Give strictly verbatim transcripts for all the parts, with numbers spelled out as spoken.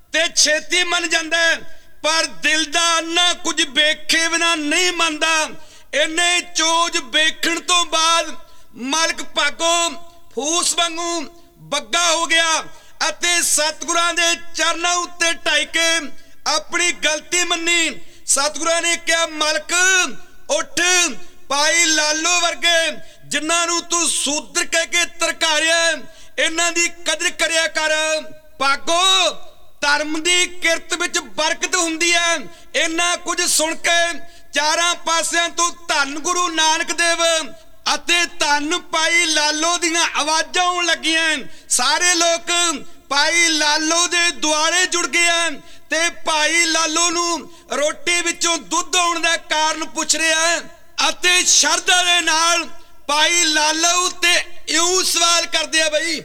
ते छेती मन जांदा है, पर दिल दा अन्ना कुछ वेखे बिना नहीं मनदा। इन्ने चोज वेखण तो बाद मालक भागो फूस वांगू बग्गा हो गया अते सतगुरां दे चरनां उत्ते ढाई के अपनी गलती मन्नी। सतगुरां ने कहा मालक उठ, भाई लालो वर्गे जिन्हां नूं तू सूदर कह के तरकारिया इन्हां दी कदर करिया कर। भागो धर्म दी किरत विच बरकत हुंदी है। इन्ना कुछ सुन के चारां पासियां तो धन गुरु नानक देव अते धन भाई लालो दियां आवाजां आउण लगियां। सारे लोग भाई लालो दे दुआले जुड़ गए ते भाई लालो नूं रोटी विचों दुध आउण दा कारण पुछ रहा अते शरधा दे नाल भाई लालो ते इउं सवाल करदे आ बई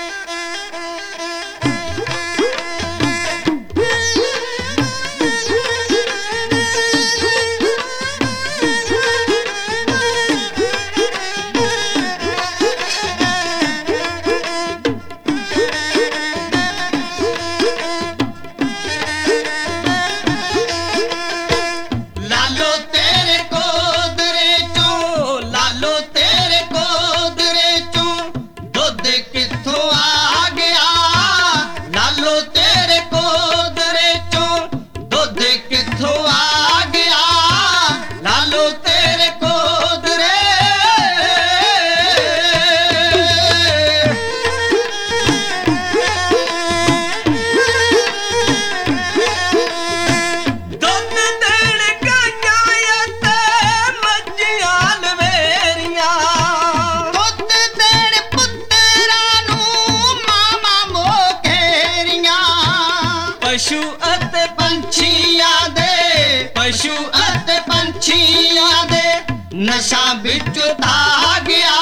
नशा बिच आ गया।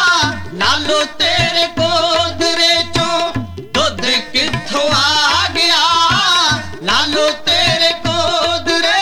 लालो तेरे गोदरे चों दुध किथों आ गया। लालो तेरे गोदरे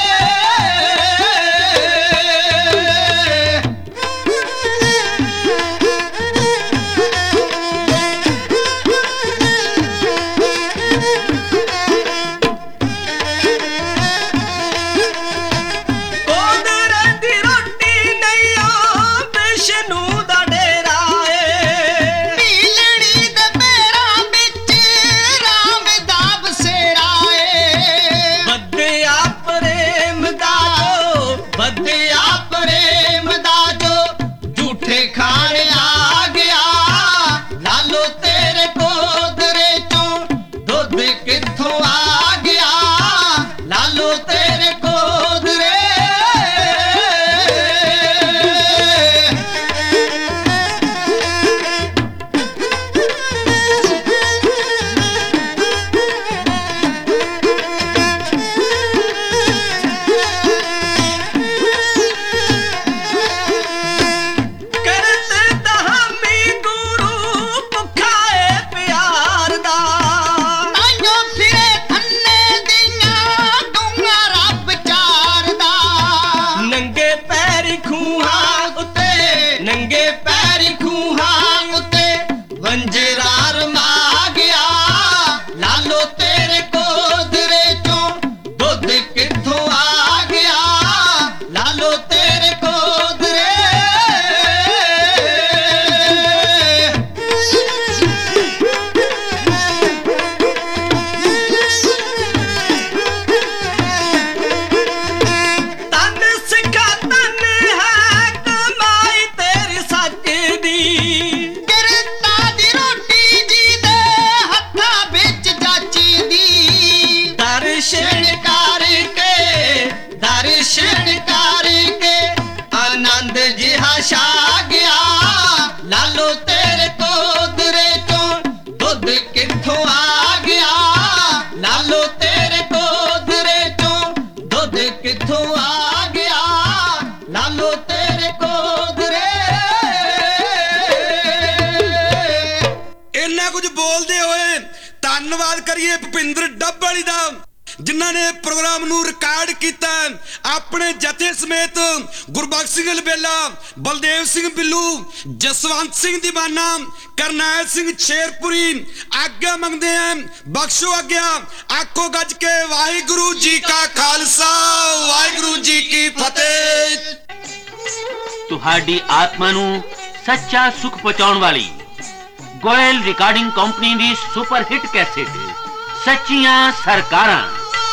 धन्नवाद करिए भुपिंदर डब वाली दा ਜਿਨ੍ਹਾਂ ਨੇ ਪ੍ਰੋਗਰਾਮ ਨੂੰ ਰਿਕਾਰਡ ਕੀਤਾ, ਆਪਣੇ ਜਥੇ ਸਮੇਤ ਗੁਰਬਖਸ਼ ਸਿੰਘ ਅਲਬੇਲਾ, ਬਲਦੇਵ ਸਿੰਘ ਬਿੱਲੂ, ਜਸਵੰਤ ਸਿੰਘ ਦੀਵਾਨਾ, ਕਰਨੈਲ ਸਿੰਘ ਸ਼ੇਰਪੁਰੀ ਆਗਿਆ ਮੰਗਦੇ ਆ। ਬਖਸ਼ੋ ਆਗਿਆ। ਆਖੋ ਗੱਜ ਕੇ ਵਾਹਿਗੁਰੂ ਜੀ ਕਾ ਖਾਲਸਾ, ਵਾਹਿਗੁਰੂ ਜੀ ਕੀ ਫਤਿਹ। ਤੁਹਾਡੀ ਆਤਮਾ ਨੂੰ ਸੱਚਾ ਸੁਖ ਪਹੁੰਚਾਉਣ ਵਾਲੀ ਗੋਇਲ ਰਿਕਾਰਡਿੰਗ ਕੰਪਨੀ ਦੀ ਸੁਪਰ ਹਿੱਟ ਕੈਸੇਟ ਸੱਚੀਆਂ ਸਰਕਾਰਾਂ।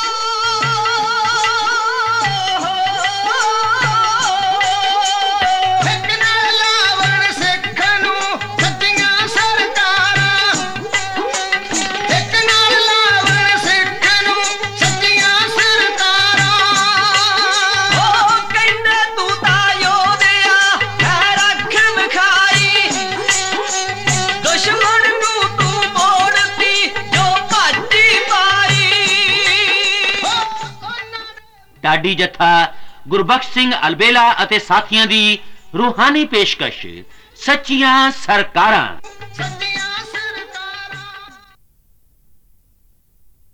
ਢਾਡੀ ਜੱਥਾ ਗੁਰਬਖਸ਼ ਸਿੰਘ ਅਲਬੇਲਾ ਅਤੇ ਸਾਥੀਆਂ ਦੀ ਰੂਹਾਨੀ ਪੇਸ਼ਕਸ਼ ਸੱਚੀਆਂ ਸਰਕਾਰਾਂ।